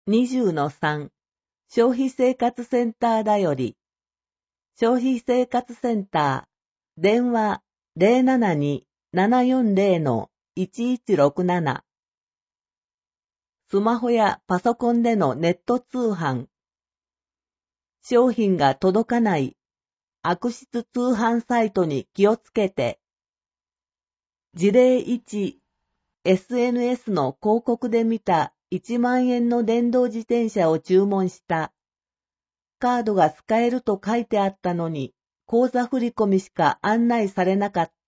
20-3消費生活センターだより消費生活センター電話 072-740-1167 スマホやパソコンでのネット通販商品が届かない悪質通販サイトに気をつけて事例1 SNS の広告で見た1万円の電動自転車を注文した。カードが使えると書いてあったのに、口座振込しか案内されなかった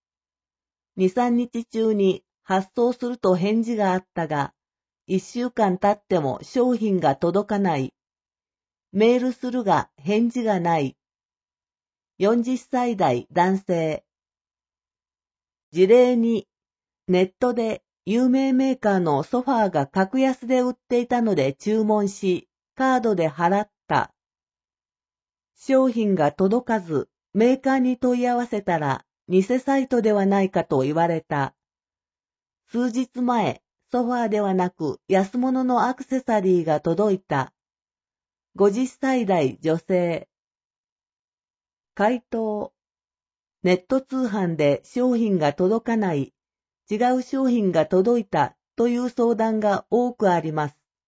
。2、3日中に発送すると返事があったが、1週間経っても商品が届かない。メールするが返事がない。40歳代男性。事例2、ネットで有名メーカーのソファーが格安で売っていたので注文し、カードで払った。商品が届かず、メーカーに問い合わせたら、偽サイトではないかと言われた。数日前、ソファーではなく安物のアクセサリーが届いた。50歳代女性。回答。ネット通販で商品が届かない。違う商品が届いたという相談が多くあります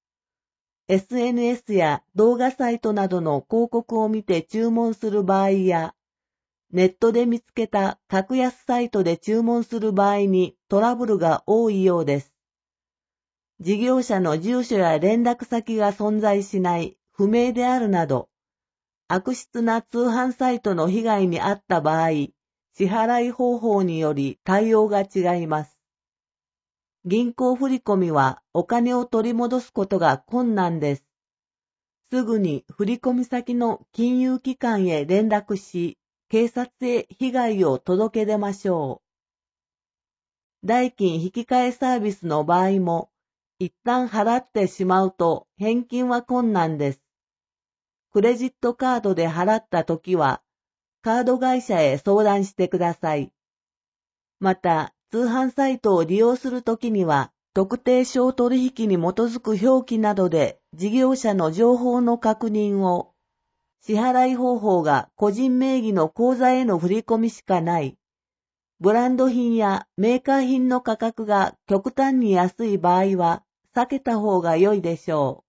。SNS や動画サイトなどの広告を見て注文する場合や、ネットで見つけた格安サイトで注文する場合にトラブルが多いようです。事業者の住所や連絡先が存在しない不明であるなど、悪質な通販サイトの被害に遭った場合、支払い方法により対応が違います。銀行振込はお金を取り戻すことが困難です。すぐに振込先の金融機関へ連絡し、警察へ被害を届け出ましょう。代金引き換えサービスの場合も、一旦払ってしまうと返金は困難です。クレジットカードで払ったときは、カード会社へ相談してください。また、通販サイトを利用するときには、特定商取引に基づく表記などで事業者の情報の確認を、支払い方法が個人名義の口座への振り込みしかない。ブランド品やメーカー品の価格が極端に安い場合は避けた方が良いでしょう。